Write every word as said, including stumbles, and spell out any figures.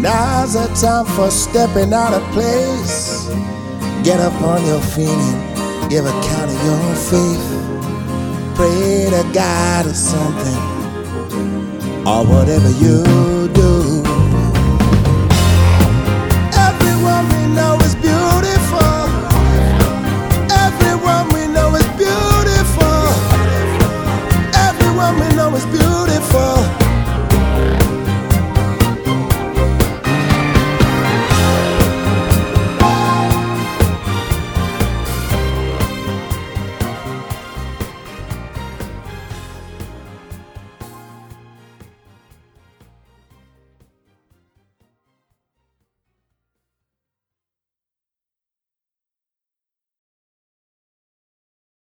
Now's the time for stepping out of place. Get up on your feet and give account of your faith. Pray to God or something, or whatever you